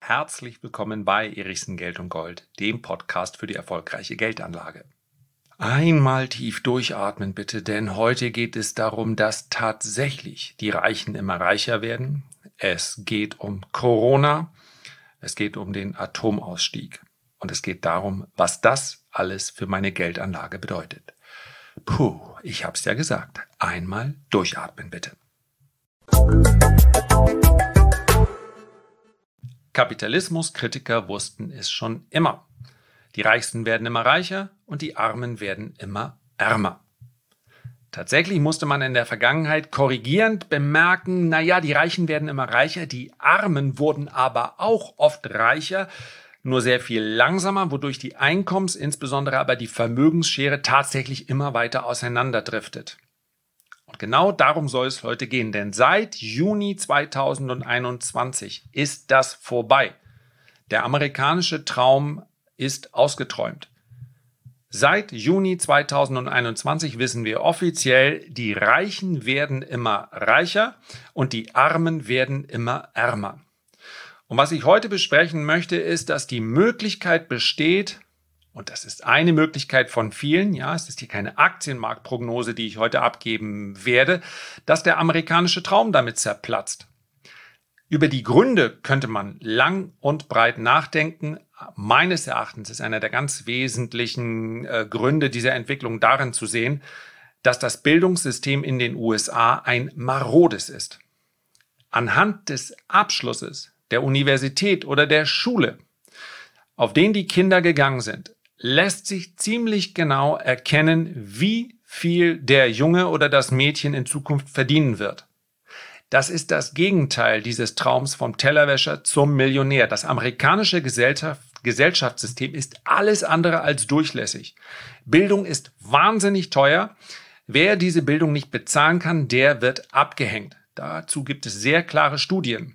Herzlich willkommen bei Erichsen Geld und Gold, dem Podcast für die erfolgreiche Geldanlage. Einmal tief durchatmen bitte, denn heute geht es darum, dass tatsächlich die Reichen immer reicher werden. Es geht um Corona, es geht um den Atomausstieg und es geht darum, was das alles für meine Geldanlage bedeutet. Puh, ich hab's ja gesagt. Einmal durchatmen bitte. Kapitalismuskritiker wussten es schon immer. Die Reichsten werden immer reicher und die Armen werden immer ärmer. Tatsächlich musste man in der Vergangenheit korrigierend bemerken, die Reichen werden immer reicher, die Armen wurden aber auch oft reicher, nur sehr viel langsamer, wodurch die Einkommens-, insbesondere aber die Vermögensschere tatsächlich immer weiter auseinanderdriftet. Und genau darum soll es heute gehen, denn seit Juni 2021 ist das vorbei. Der amerikanische Traum ist ausgeträumt. Seit Juni 2021 wissen wir offiziell, die Reichen werden immer reicher und die Armen werden immer ärmer. Und was ich heute besprechen möchte, ist, dass die Möglichkeit besteht, und das ist eine Möglichkeit von vielen, es ist hier keine Aktienmarktprognose, die ich heute abgeben werde, dass der amerikanische Traum damit zerplatzt. Über die Gründe könnte man lang und breit nachdenken. Meines Erachtens ist einer der ganz wesentlichen Gründe dieser Entwicklung darin zu sehen, dass das Bildungssystem in den USA ein marodes ist. Anhand des Abschlusses der Universität oder der Schule, auf den die Kinder gegangen sind, lässt sich ziemlich genau erkennen, wie viel der Junge oder das Mädchen in Zukunft verdienen wird. Das ist das Gegenteil dieses Traums vom Tellerwäscher zum Millionär. Das amerikanische Gesellschaftssystem ist alles andere als durchlässig. Bildung ist wahnsinnig teuer. Wer diese Bildung nicht bezahlen kann, der wird abgehängt. Dazu gibt es sehr klare Studien.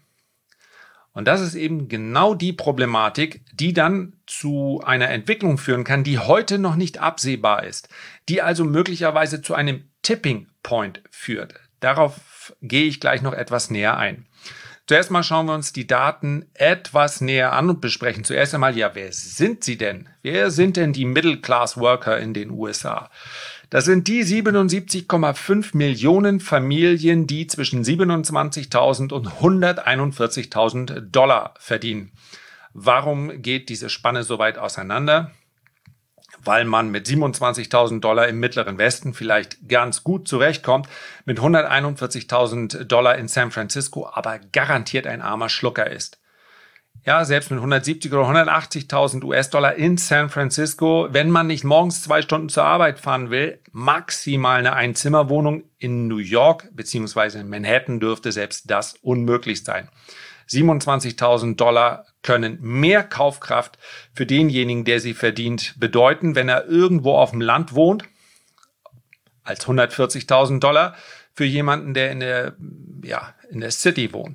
Und das ist eben genau die Problematik, die dann zu einer Entwicklung führen kann, die heute noch nicht absehbar ist, die also möglicherweise zu einem Tipping Point führt. Darauf gehe ich gleich noch etwas näher ein. Zuerst mal schauen wir uns die Daten etwas näher an und besprechen zuerst einmal, wer sind sie denn? Wer sind denn die Middle-Class-Worker in den USA? Das sind die 77,5 Millionen Familien, die zwischen 27.000 und 141.000 Dollar verdienen. Warum geht diese Spanne so weit auseinander? Weil man mit 27.000 Dollar im Mittleren Westen vielleicht ganz gut zurechtkommt, mit 141.000 Dollar in San Francisco aber garantiert ein armer Schlucker ist. Ja, selbst mit 170.000 oder 180.000 US-Dollar in San Francisco, wenn man nicht morgens 2 Stunden zur Arbeit fahren will, maximal eine Einzimmerwohnung in New York bzw. in Manhattan dürfte selbst das unmöglich sein. 27.000 Dollar können mehr Kaufkraft für denjenigen, der sie verdient, bedeuten, wenn er irgendwo auf dem Land wohnt, als 140.000 Dollar für jemanden, der in der City wohnt.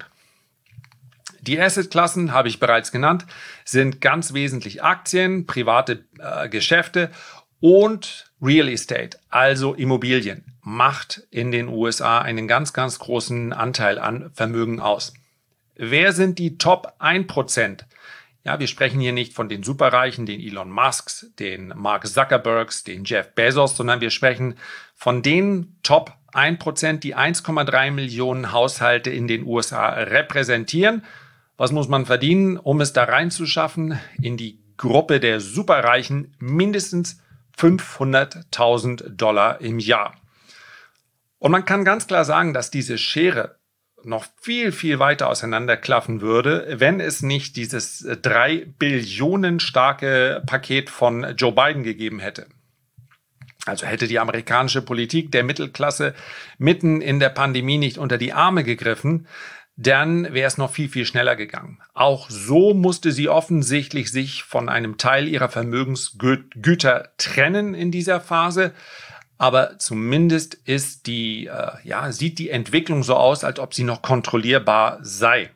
Die Assetklassen, habe ich bereits genannt, sind ganz wesentlich Aktien, private Geschäfte und Real Estate, also Immobilien, macht in den USA einen ganz, ganz großen Anteil an Vermögen aus. Wer sind die Top 1%? Ja, wir sprechen hier nicht von den Superreichen, den Elon Musks, den Mark Zuckerbergs, den Jeff Bezos, sondern wir sprechen von den Top 1%, die 1,3 Millionen Haushalte in den USA repräsentieren. Was muss man verdienen, um es da reinzuschaffen? In die Gruppe der Superreichen mindestens 500.000 Dollar im Jahr. Und man kann ganz klar sagen, dass diese Schere noch viel, viel weiter auseinanderklaffen würde, wenn es nicht dieses 3 Billionen starke Paket von Joe Biden gegeben hätte. Also hätte die amerikanische Politik der Mittelklasse mitten in der Pandemie nicht unter die Arme gegriffen, dann wäre es noch viel, viel schneller gegangen. Auch so musste sie offensichtlich sich von einem Teil ihrer Vermögensgüter trennen in dieser Phase. Aber zumindest ist sieht die Entwicklung so aus, als ob sie noch kontrollierbar sei.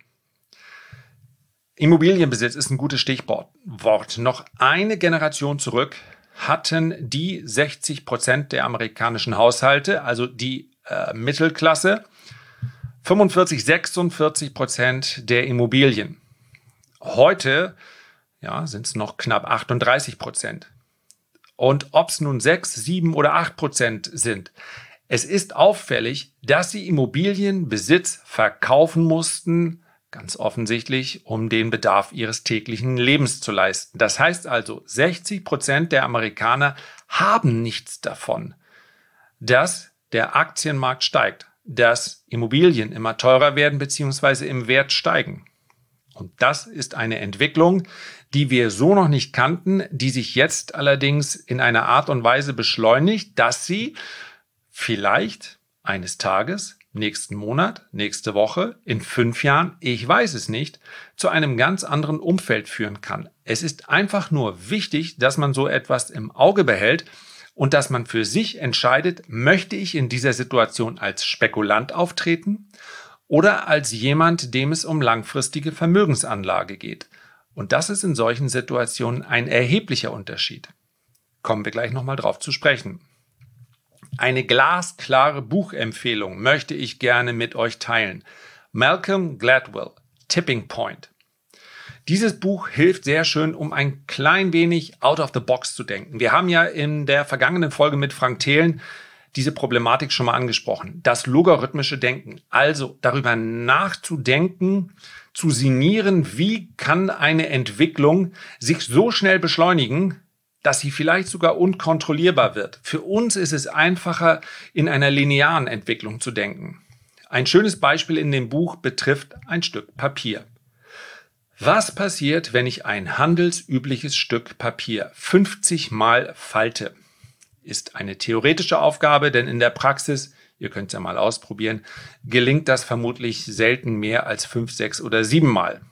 Immobilienbesitz ist ein gutes Stichwort. Noch eine Generation zurück hatten die 60% der amerikanischen Haushalte, also die Mittelklasse, 46% der Immobilien. Heute sind es noch knapp 38%. Und ob es nun 6, 7 oder 8% sind, es ist auffällig, dass sie Immobilienbesitz verkaufen mussten, ganz offensichtlich, um den Bedarf ihres täglichen Lebens zu leisten. Das heißt also, 60% der Amerikaner haben nichts davon, dass der Aktienmarkt steigt, dass Immobilien immer teurer werden bzw. im Wert steigen. Und das ist eine Entwicklung, die wir so noch nicht kannten, die sich jetzt allerdings in einer Art und Weise beschleunigt, dass sie vielleicht eines Tages, nächsten Monat, nächste Woche, in 5 Jahren, ich weiß es nicht, zu einem ganz anderen Umfeld führen kann. Es ist einfach nur wichtig, dass man so etwas im Auge behält und dass man für sich entscheidet, möchte ich in dieser Situation als Spekulant auftreten oder als jemand, dem es um langfristige Vermögensanlage geht. Und das ist in solchen Situationen ein erheblicher Unterschied. Kommen wir gleich nochmal drauf zu sprechen. Eine glasklare Buchempfehlung möchte ich gerne mit euch teilen. Malcolm Gladwell, Tipping Point. Dieses Buch hilft sehr schön, um ein klein wenig out of the box zu denken. Wir haben ja in der vergangenen Folge mit Frank Thelen diese Problematik schon mal angesprochen. Das logarithmische Denken, also darüber nachzudenken, zu sinnieren, wie kann eine Entwicklung sich so schnell beschleunigen, dass sie vielleicht sogar unkontrollierbar wird. Für uns ist es einfacher, in einer linearen Entwicklung zu denken. Ein schönes Beispiel in dem Buch betrifft ein Stück Papier. Was passiert, wenn ich ein handelsübliches Stück Papier 50 Mal falte? Ist eine theoretische Aufgabe, denn in der Praxis, ihr könnt es ja mal ausprobieren, gelingt das vermutlich selten mehr als 5, 6 oder 7 Mal.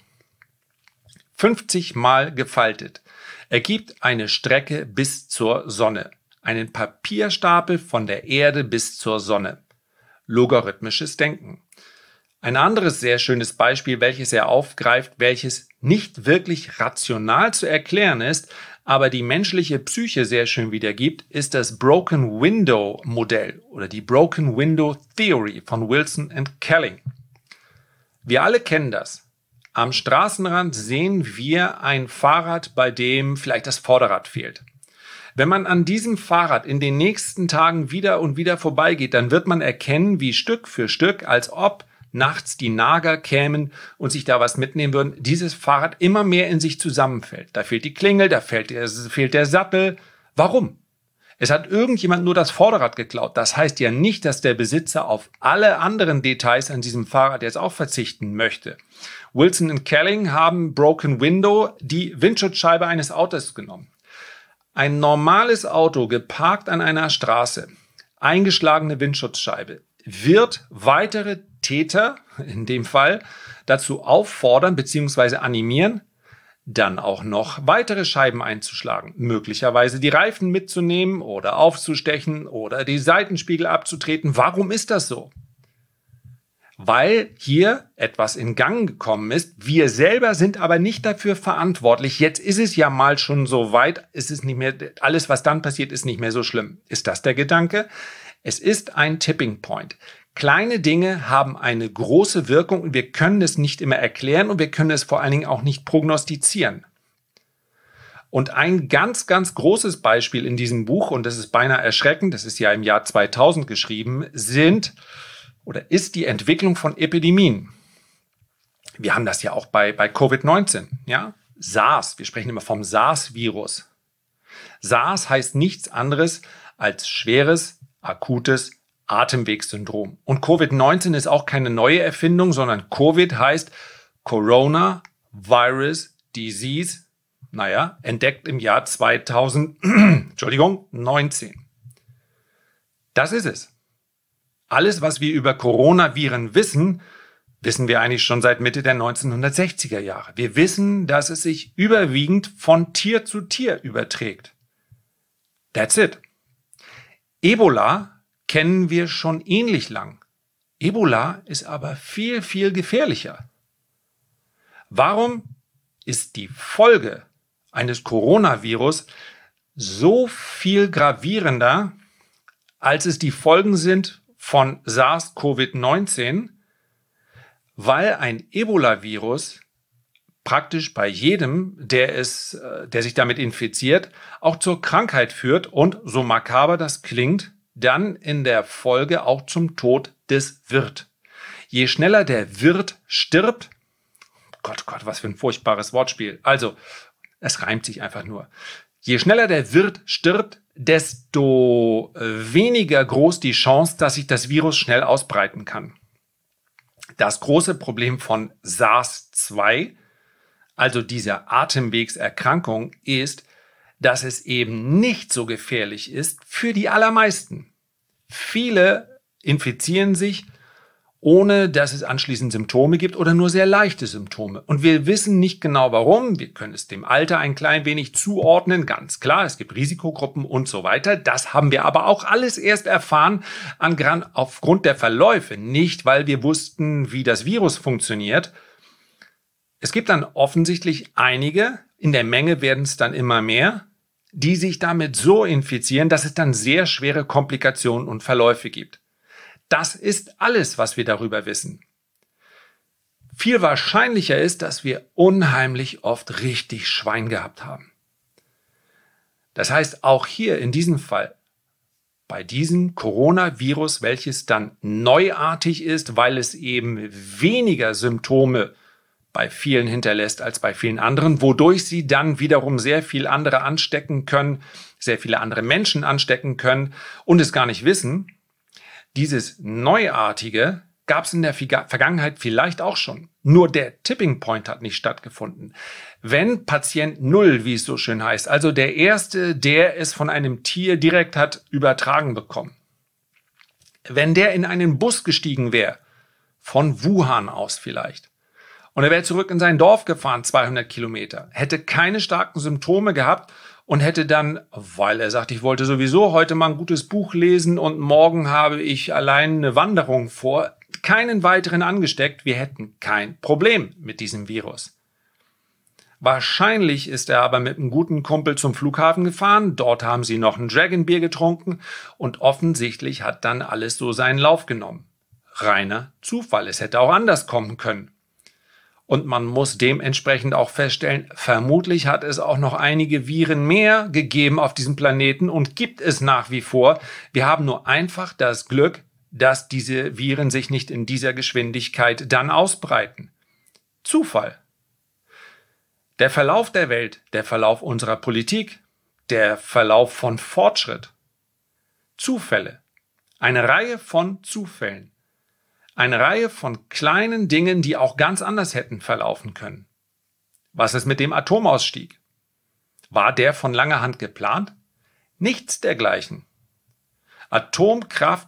50 Mal gefaltet ergibt eine Strecke bis zur Sonne, einen Papierstapel von der Erde bis zur Sonne. Logarithmisches Denken. Ein anderes sehr schönes Beispiel, welches er aufgreift, welches nicht wirklich rational zu erklären ist, aber die menschliche Psyche sehr schön wiedergibt, ist das Broken Window Modell oder die Broken Window Theory von Wilson und Kelling. Wir alle kennen das. Am Straßenrand sehen wir ein Fahrrad, bei dem vielleicht das Vorderrad fehlt. Wenn man an diesem Fahrrad in den nächsten Tagen wieder und wieder vorbeigeht, dann wird man erkennen, wie Stück für Stück, als ob nachts die Nager kämen und sich da was mitnehmen würden, dieses Fahrrad immer mehr in sich zusammenfällt. Da fehlt die Klingel, da fehlt der Sattel. Warum? Es hat irgendjemand nur das Vorderrad geklaut. Das heißt ja nicht, dass der Besitzer auf alle anderen Details an diesem Fahrrad jetzt auch verzichten möchte. Wilson und Kelling haben Broken Window, die Windschutzscheibe eines Autos genommen. Ein normales Auto geparkt an einer Straße, eingeschlagene Windschutzscheibe, wird weitere Täter, in dem Fall, dazu auffordern bzw. animieren, dann auch noch weitere Scheiben einzuschlagen, möglicherweise die Reifen mitzunehmen oder aufzustechen oder die Seitenspiegel abzutreten. Warum ist das so? Weil hier etwas in Gang gekommen ist. Wir selber sind aber nicht dafür verantwortlich. Jetzt ist es ja mal schon so weit, es ist nicht mehr, alles, was dann passiert, ist nicht mehr so schlimm. Ist das der Gedanke? Es ist ein Tipping Point. Kleine Dinge haben eine große Wirkung und wir können es nicht immer erklären und wir können es vor allen Dingen auch nicht prognostizieren. Und ein ganz, ganz großes Beispiel in diesem Buch, und das ist beinahe erschreckend, das ist ja im Jahr 2000 geschrieben, ist die Entwicklung von Epidemien. Wir haben das ja auch bei Covid-19, ja? SARS, wir sprechen immer vom SARS-Virus. SARS heißt nichts anderes als schweres, akutes Atemwegssyndrom. Und Covid-19 ist auch keine neue Erfindung, sondern Covid heißt Corona Virus Disease, entdeckt im Jahr 2019. Das ist es. Alles, was wir über Coronaviren wissen, wissen wir eigentlich schon seit Mitte der 1960er Jahre. Wir wissen, dass es sich überwiegend von Tier zu Tier überträgt. That's it. Ebola kennen wir schon ähnlich lang. Ebola ist aber viel, viel gefährlicher. Warum ist die Folge eines Coronavirus so viel gravierender, als es die Folgen sind von SARS-CoV-19? Weil ein Ebola-Virus praktisch bei jedem, der sich damit infiziert, auch zur Krankheit führt und, so makaber das klingt, dann in der Folge auch zum Tod des Wirt. Je schneller der Wirt stirbt, Gott, was für ein furchtbares Wortspiel. Also, es reimt sich einfach nur. Je schneller der Wirt stirbt, desto weniger groß die Chance, dass sich das Virus schnell ausbreiten kann. Das große Problem von SARS-2, also dieser Atemwegserkrankung, ist, dass es eben nicht so gefährlich ist für die allermeisten. Viele infizieren sich, ohne dass es anschließend Symptome gibt oder nur sehr leichte Symptome. Und wir wissen nicht genau warum. Wir können es dem Alter ein klein wenig zuordnen. Ganz klar, es gibt Risikogruppen und so weiter. Das haben wir aber auch alles erst erfahren aufgrund der Verläufe. Nicht, weil wir wussten, wie das Virus funktioniert. Es gibt dann offensichtlich einige, in der Menge werden es dann immer mehr, die sich damit so infizieren, dass es dann sehr schwere Komplikationen und Verläufe gibt. Das ist alles, was wir darüber wissen. Viel wahrscheinlicher ist, dass wir unheimlich oft richtig Schwein gehabt haben. Das heißt, auch hier in diesem Fall, bei diesem Coronavirus, welches dann neuartig ist, weil es eben weniger Symptome bei vielen hinterlässt als bei vielen anderen, wodurch sie dann wiederum sehr viele andere anstecken können, sehr viele andere Menschen anstecken können und es gar nicht wissen. Dieses Neuartige gab es in der Vergangenheit vielleicht auch schon. Nur der Tipping Point hat nicht stattgefunden. Wenn Patient Null, wie es so schön heißt, also der Erste, der es von einem Tier direkt hat übertragen bekommen, wenn der in einen Bus gestiegen wäre, von Wuhan aus vielleicht, und er wäre zurück in sein Dorf gefahren, 200 Kilometer, hätte keine starken Symptome gehabt und hätte dann, weil er sagt, ich wollte sowieso heute mal ein gutes Buch lesen und morgen habe ich allein eine Wanderung vor, keinen weiteren angesteckt. Wir hätten kein Problem mit diesem Virus. Wahrscheinlich ist er aber mit einem guten Kumpel zum Flughafen gefahren. Dort haben sie noch ein Dragonbier getrunken und offensichtlich hat dann alles so seinen Lauf genommen. Reiner Zufall. Es hätte auch anders kommen können. Und man muss dementsprechend auch feststellen, vermutlich hat es auch noch einige Viren mehr gegeben auf diesem Planeten und gibt es nach wie vor. Wir haben nur einfach das Glück, dass diese Viren sich nicht in dieser Geschwindigkeit dann ausbreiten. Zufall. Der Verlauf der Welt, der Verlauf unserer Politik, der Verlauf von Fortschritt. Zufälle. Eine Reihe von Zufällen. Eine Reihe von kleinen Dingen, die auch ganz anders hätten verlaufen können. Was ist mit dem Atomausstieg? War der von langer Hand geplant? Nichts dergleichen. Atomkraft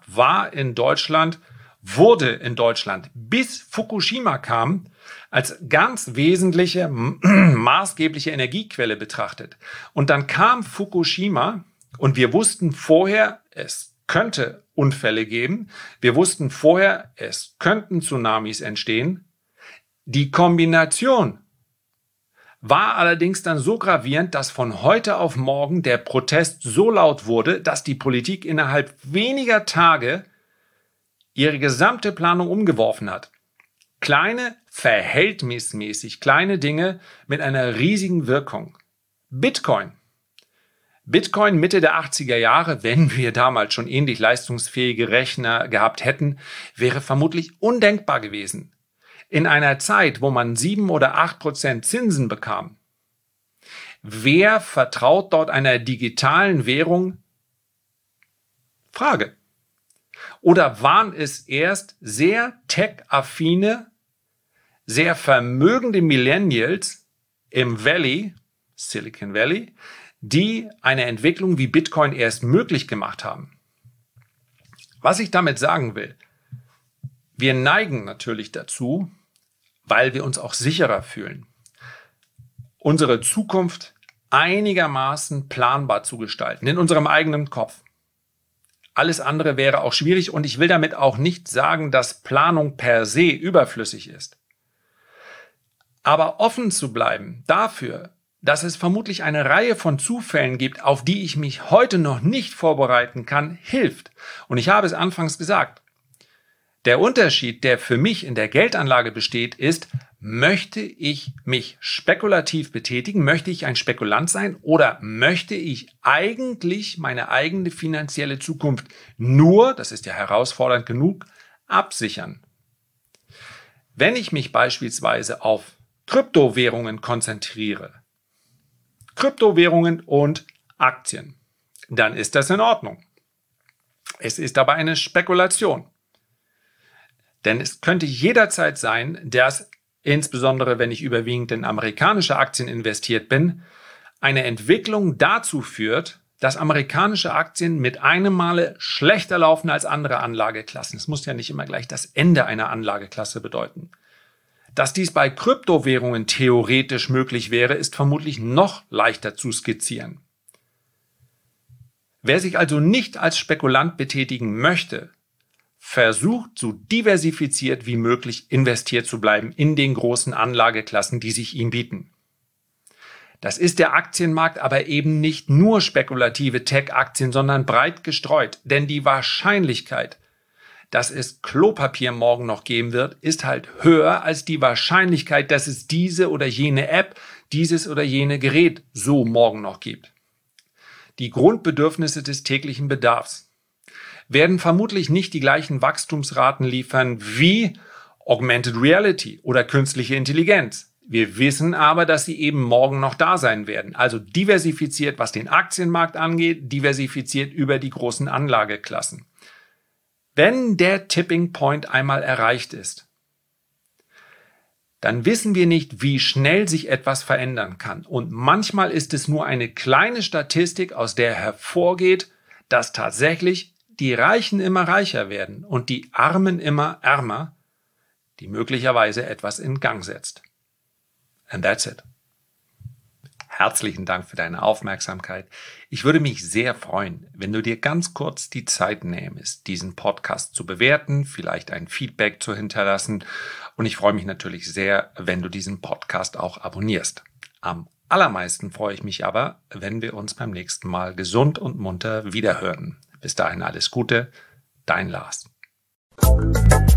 wurde in Deutschland, bis Fukushima kam, als ganz wesentliche, maßgebliche Energiequelle betrachtet. Und dann kam Fukushima und wir wussten vorher, es könnte Unfälle geben. Wir wussten vorher, es könnten Tsunamis entstehen. Die Kombination war allerdings dann so gravierend, dass von heute auf morgen der Protest so laut wurde, dass die Politik innerhalb weniger Tage ihre gesamte Planung umgeworfen hat. Kleine, verhältnismäßig kleine Dinge mit einer riesigen Wirkung. Bitcoin Mitte der 80er Jahre, wenn wir damals schon ähnlich leistungsfähige Rechner gehabt hätten, wäre vermutlich undenkbar gewesen. In einer Zeit, wo man 7 oder 8% Zinsen bekam. Wer vertraut dort einer digitalen Währung? Frage. Oder waren es erst sehr tech-affine, sehr vermögende Millennials im Silicon Valley, die eine Entwicklung wie Bitcoin erst möglich gemacht haben? Was ich damit sagen will, wir neigen natürlich dazu, weil wir uns auch sicherer fühlen, unsere Zukunft einigermaßen planbar zu gestalten, in unserem eigenen Kopf. Alles andere wäre auch schwierig und ich will damit auch nicht sagen, dass Planung per se überflüssig ist. Aber offen zu bleiben dafür, dass es vermutlich eine Reihe von Zufällen gibt, auf die ich mich heute noch nicht vorbereiten kann, hilft. Und ich habe es anfangs gesagt. Der Unterschied, der für mich in der Geldanlage besteht, ist, möchte ich mich spekulativ betätigen? Möchte ich ein Spekulant sein? Oder möchte ich eigentlich meine eigene finanzielle Zukunft nur, das ist ja herausfordernd genug, absichern? Wenn ich mich beispielsweise auf Kryptowährungen konzentriere, Kryptowährungen und Aktien, dann ist das in Ordnung. Es ist aber eine Spekulation. Denn es könnte jederzeit sein, dass, insbesondere wenn ich überwiegend in amerikanische Aktien investiert bin, eine Entwicklung dazu führt, dass amerikanische Aktien mit einem Male schlechter laufen als andere Anlageklassen. Es muss ja nicht immer gleich das Ende einer Anlageklasse bedeuten. Dass dies bei Kryptowährungen theoretisch möglich wäre, ist vermutlich noch leichter zu skizzieren. Wer sich also nicht als Spekulant betätigen möchte, versucht so diversifiziert wie möglich investiert zu bleiben in den großen Anlageklassen, die sich ihm bieten. Das ist der Aktienmarkt aber eben nicht nur spekulative Tech-Aktien, sondern breit gestreut. Denn die Wahrscheinlichkeit, dass es Klopapier morgen noch geben wird, ist halt höher als die Wahrscheinlichkeit, dass es diese oder jene App, dieses oder jene Gerät so morgen noch gibt. Die Grundbedürfnisse des täglichen Bedarfs werden vermutlich nicht die gleichen Wachstumsraten liefern wie Augmented Reality oder künstliche Intelligenz. Wir wissen aber, dass sie eben morgen noch da sein werden. Also diversifiziert, was den Aktienmarkt angeht, diversifiziert über die großen Anlageklassen. Wenn der Tipping Point einmal erreicht ist, dann wissen wir nicht, wie schnell sich etwas verändern kann. Und manchmal ist es nur eine kleine Statistik, aus der hervorgeht, dass tatsächlich die Reichen immer reicher werden und die Armen immer ärmer, die möglicherweise etwas in Gang setzt. And that's it. Herzlichen Dank für deine Aufmerksamkeit. Ich würde mich sehr freuen, wenn du dir ganz kurz die Zeit nähmest, diesen Podcast zu bewerten, vielleicht ein Feedback zu hinterlassen. Und ich freue mich natürlich sehr, wenn du diesen Podcast auch abonnierst. Am allermeisten freue ich mich aber, wenn wir uns beim nächsten Mal gesund und munter wiederhören. Bis dahin alles Gute, dein Lars.